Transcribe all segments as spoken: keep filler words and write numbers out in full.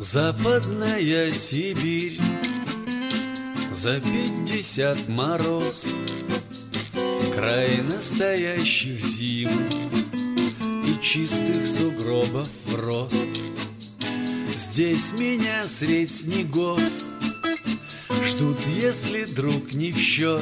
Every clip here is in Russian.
Западная Сибирь, за пятьдесят мороз, край настоящих зим и чистых сугробов рост. Здесь меня средь снегов ждут, если друг не в счет,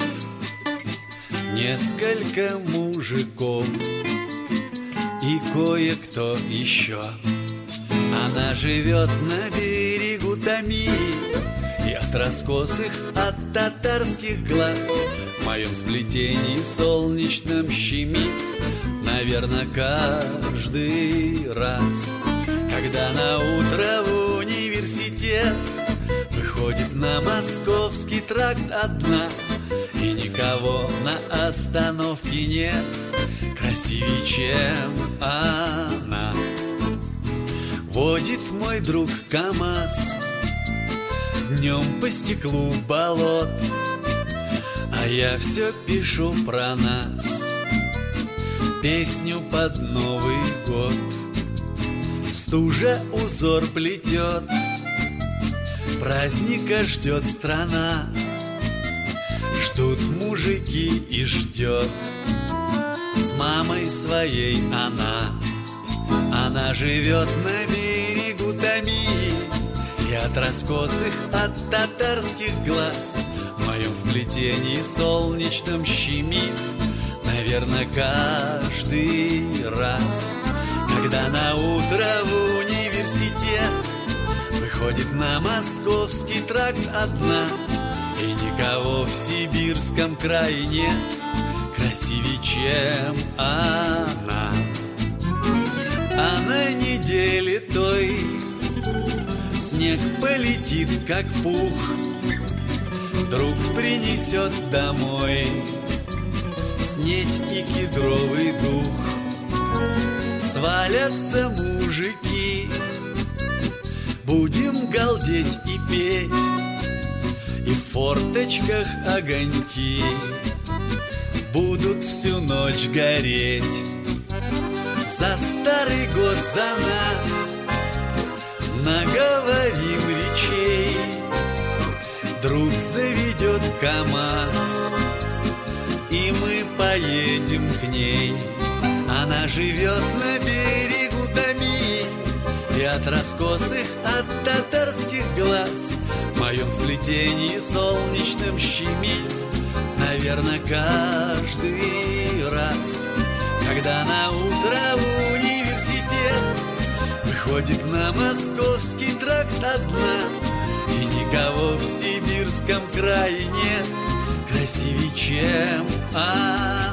несколько мужиков и кое-кто еще. Она живет на берегу Томи, и от раскосых, от татарских глаз в моем сплетении солнечном щемит, наверное, каждый раз, когда на утро в университет выходит на Московский тракт одна, и никого на остановке нет красивее, чем она. Водит мой друг КамАЗ днем по стеклу болот, а я все пишу про нас песню под Новый год. Стужа узор плетет, праздника ждет страна, ждут мужики и ждет с мамой своей она. Она живет на берегу Томи, и от раскосых, от татарских глаз в моем сплетении солнечном щемит, наверное, каждый раз, когда на утро в университет выходит на Московский тракт одна, и никого в сибирском крае нет красивее, чем она. А на неделе той снег полетит, как пух, друг принесет домой снедь и кедровый дух. Свалятся мужики, будем галдеть и петь, и в форточках огоньки будут всю ночь гореть. За старый год, за нас наговорим речей, друг заведет КамАЗ, и мы поедем к ней. Она живет на берегу Томи, и от раскосых, от татарских глаз в моем сплетении солнечном щемит, наверное, каждый раз, когда на утро в университет выходит на Московский тракт одна, и никого в сибирском крае нет красивее, чем она.